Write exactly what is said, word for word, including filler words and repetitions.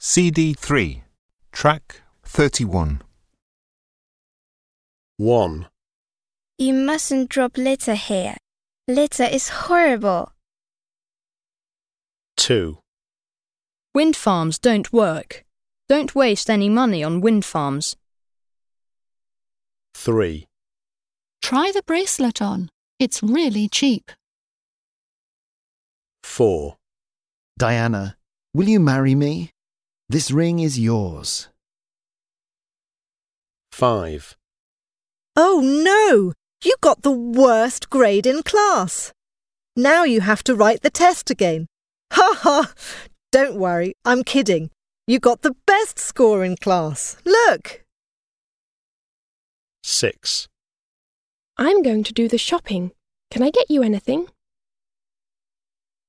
C D three, Track thirty-one. one. You mustn't drop litter here. Litter is horrible. two. Wind farms don't work. Don't waste any money on wind farms. three. Try the bracelet on. It's really cheap. four. Diana, will you marry me? This ring is yours. five. Oh no! You got the worst grade in class. Now you have to write the test again. Ha ha! Don't worry, I'm kidding. You got the best score in class. Look! six. I'm going to do the shopping. Can I get you anything?